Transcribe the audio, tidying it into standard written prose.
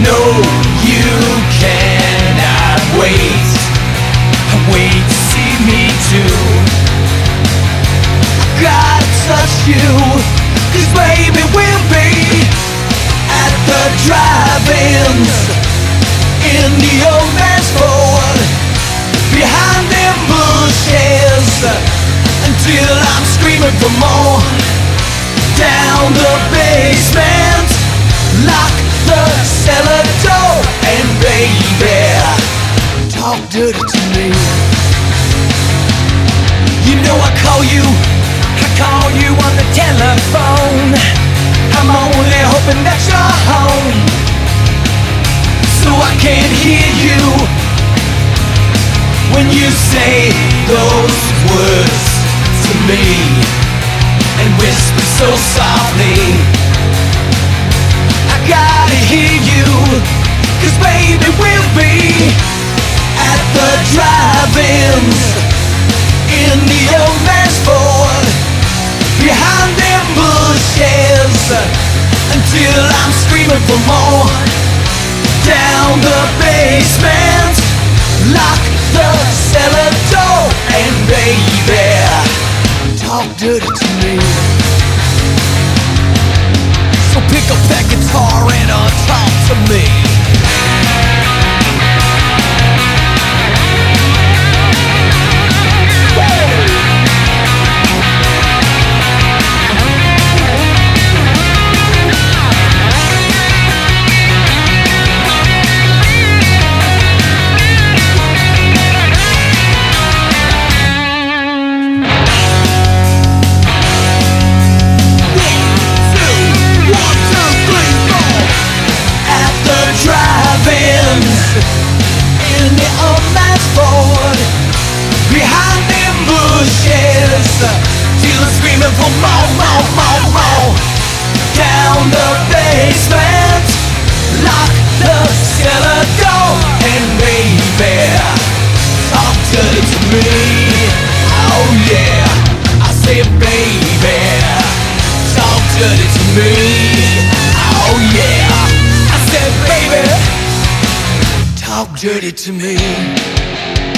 No, you cannot wait. Wait to see me too. I gotta touch you, 'cause baby we'll be at the drive-ins, in the old man's Ford, behind them bushes, until I'm screaming for more. Down the basement, lock the cellar door, and baby, talk dirty to me. You know I call you on the telephone. I'm only hoping that you're home, so I can't hear you when you say those words to me, and whisper so softly. I gotta hear you, 'cause baby we'll be at the drive-ins, in the old man's Ford, behind them bushes, until I'm screaming for more. Down the basement, lock the cellar door, and baby, talk dirty to me. So pick up that guitar and talk to me. In the old man's Ford, behind them bushes, till I'm screaming for more, more, more, more. Down the basement, lock the cellar door, and baby, talk dirty to me. Oh yeah, I said baby, talk dirty to me. Oh yeah, I said baby, talk dirty to me.